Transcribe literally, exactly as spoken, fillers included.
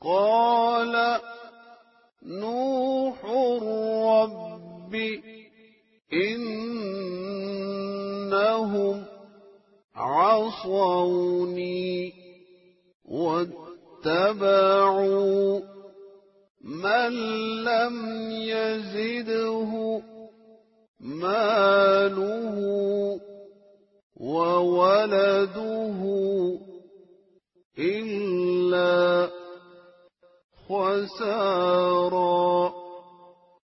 قال نوح رب إنهم عصوني واتبعوا من لم يزده ماله وولده